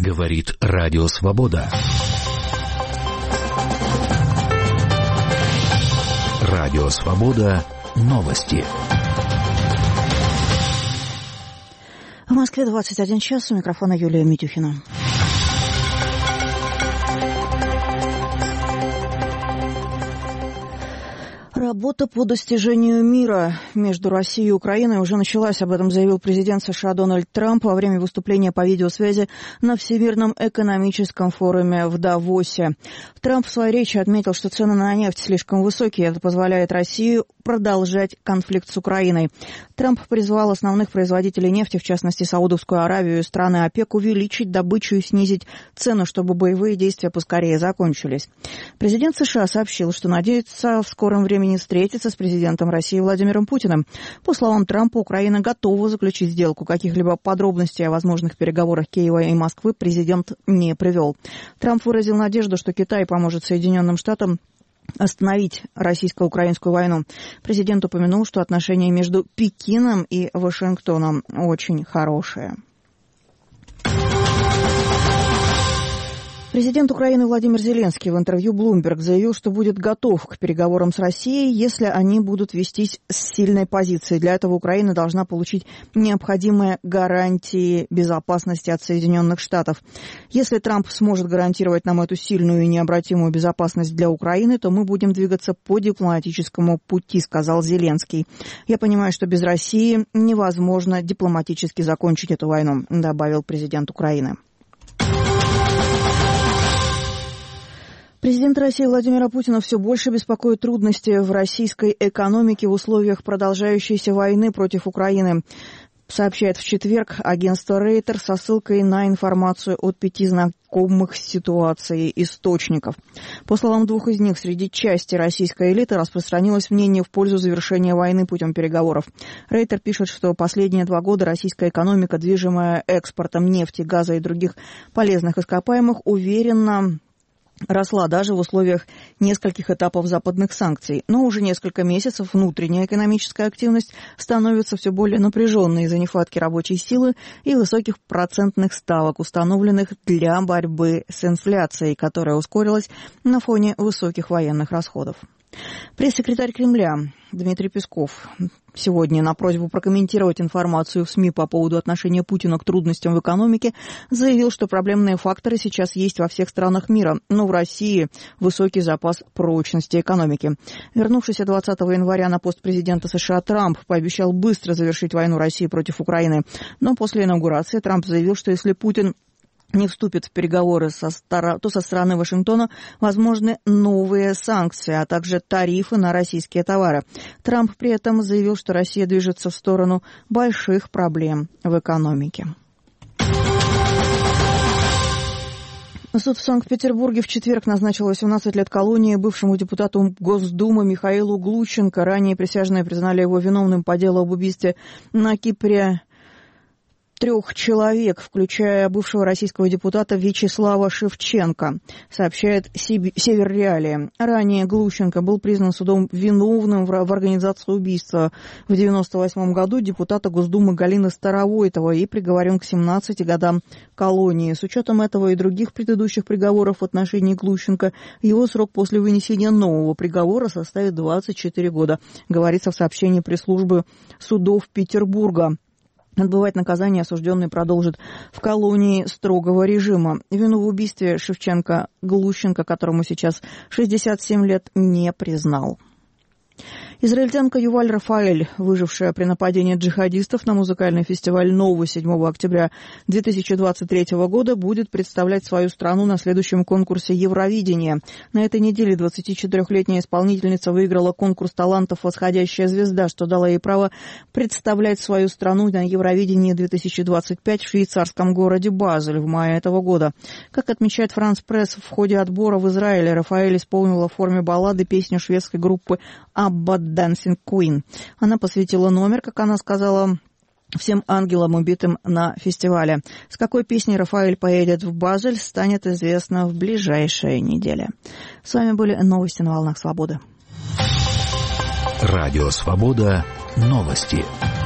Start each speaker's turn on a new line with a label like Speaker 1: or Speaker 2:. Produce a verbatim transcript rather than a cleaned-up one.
Speaker 1: Говорит Радио Свобода. Радио Свобода. Новости.
Speaker 2: В Москве двадцать один час. У микрофона Юлия Митюхина. Работа по достижению мира между Россией и Украиной уже началась. Об этом заявил президент США Дональд Трамп во время выступления по видеосвязи на Всемирном экономическом форуме в Давосе. Трамп в своей речи отметил, что цены на нефть слишком высокие. Это позволяет России продолжать конфликт с Украиной. Трамп призвал основных производителей нефти, в частности Саудовскую Аравию и страны ОПЕК, увеличить добычу и снизить цену, чтобы боевые действия поскорее закончились. Президент США сообщил, что надеется в скором времени встретиться с президентом России Владимиром Путиным. По словам Трампа, Украина готова заключить сделку. Каких-либо подробностей о возможных переговорах Киева и Москвы президент не привел. Трамп выразил надежду, что Китай поможет Соединенным Штатам остановить российско-украинскую войну. Президент упомянул, что отношения между Пекином и Вашингтоном очень хорошие. Президент Украины Владимир Зеленский в интервью Bloomberg заявил, что будет готов к переговорам с Россией, если они будут вестись с сильной позиции. Для этого Украина должна получить необходимые гарантии безопасности от Соединенных Штатов. Если Трамп сможет гарантировать нам эту сильную и необратимую безопасность для Украины, то мы будем двигаться по дипломатическому пути, сказал Зеленский. Я понимаю, что без России невозможно дипломатически закончить эту войну, добавил президент Украины. Президента России Владимира Путина все больше беспокоят трудности в российской экономике в условиях продолжающейся войны против Украины, сообщает в четверг агентство Рейтер со ссылкой на информацию от пяти знакомых с ситуацией источников. По словам двух из них, среди части российской элиты распространилось мнение в пользу завершения войны путем переговоров. Рейтер пишет, что последние два года российская экономика, движимая экспортом нефти, газа и других полезных ископаемых, уверенно росла даже в условиях нескольких этапов западных санкций. Но уже несколько месяцев внутренняя экономическая активность становится все более напряженной из-за нехватки рабочей силы и высоких процентных ставок, установленных для борьбы с инфляцией, которая ускорилась на фоне высоких военных расходов. Пресс-секретарь Кремля Дмитрий Песков сегодня на просьбу прокомментировать информацию в СМИ по поводу отношения Путина к трудностям в экономике заявил, что проблемные факторы сейчас есть во всех странах мира, но в России высокий запас прочности экономики. Вернувшийся двадцатого января на пост президента США Трамп пообещал быстро завершить войну России против Украины, но после инаугурации Трамп заявил, что если Путин не вступит в переговоры, со стар... то со стороны Вашингтона возможны новые санкции, а также тарифы на российские товары. Трамп при этом заявил, что Россия движется в сторону больших проблем в экономике. Суд в Санкт-Петербурге в четверг назначил восемнадцать лет колонии бывшему депутату Госдумы Михаилу Глущенко. Ранее присяжные признали его виновным по делу об убийстве на Кипре трех человек, включая бывшего российского депутата Вячеслава Шевченко, сообщает Север Реалии. Ранее Глущенко был признан судом виновным в организации убийства в девяносто восьмом году депутата Госдумы Галины Старовойтовой и приговорен к семнадцати годам колонии. С учетом этого и других предыдущих приговоров в отношении Глущенко, его срок после вынесения нового приговора составит двадцать четыре года, говорится в сообщении пресс-службы судов Петербурга. Отбывать наказание осужденный продолжит в колонии строгого режима. Вину в убийстве Шевченко Глущенко, которому сейчас шестьдесят семь лет, не признал. Израильтянка Юваль Рафаэль, выжившая при нападении джихадистов на музыкальный фестиваль «Нова» седьмого октября две тысячи двадцать третьего года, будет представлять свою страну на следующем конкурсе Евровидения. На этой неделе двадцатичетырехлетняя исполнительница выиграла конкурс талантов «Восходящая звезда», что дало ей право представлять свою страну на Евровидении две тысячи двадцать пять в швейцарском городе Базель в мае этого года. Как отмечает Франс Пресс, в ходе отбора в Израиле Рафаэль исполнила в форме баллады песню шведской группы «Абба Dancing Queen». Она посвятила номер, как она сказала, всем ангелам, убитым на фестивале. С какой песней Рафаэль поедет в Базель, станет известно в ближайшие недели. С вами были новости на волнах Свободы.
Speaker 1: Радио Свобода. Новости.